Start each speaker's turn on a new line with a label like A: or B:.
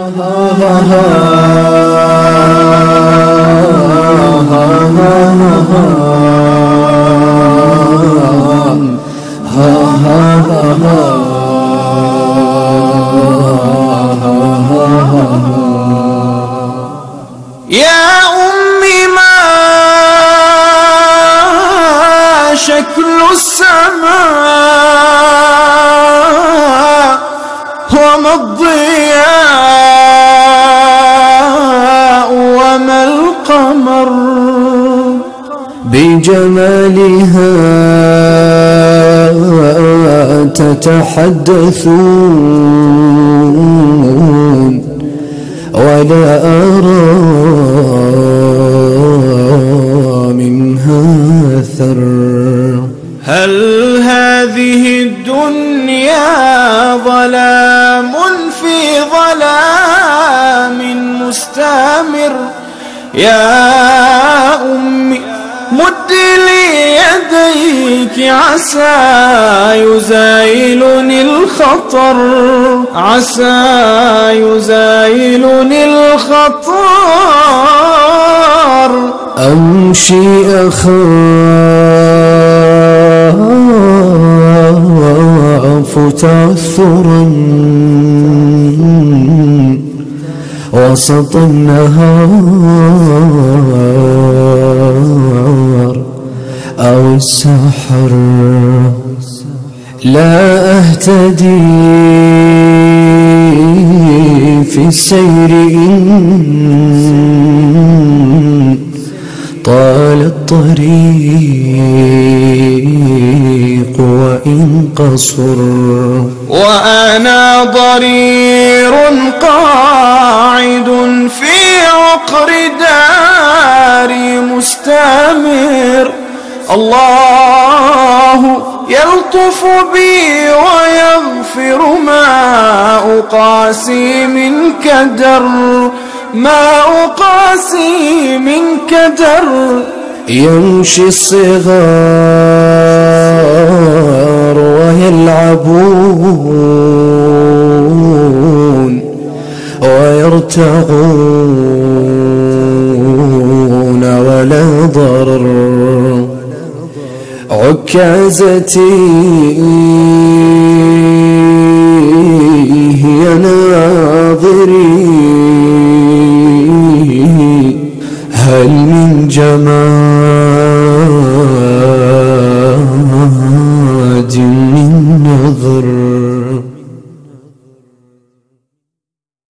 A: يا أمي ما شكل السماء وما الضياء وما القمر
B: بجمالها تتحدثون ولا أرى منها أثر.
A: هل هذه الدنيا ظلام في ظلام مستمر؟ يا أمي مد لي يديك عسى يزايلني الخطر، عسى يزايلني الخطر.
B: أمشي أخاف تعثرا وسط النهار أو السحر، لا أهتدي في السير إن طال الطريق وإن قصر.
A: وأنا ضرير قاعد في عقر داري مستمر، الله يلطف بي ويغفر ما أقاسي من كدر، ما أقاسي من كدر.
B: يمشي الصغار ويلعبون ويرتعون ولا ضرر. عكازتي هي ناظري، هل من جماد من نظر؟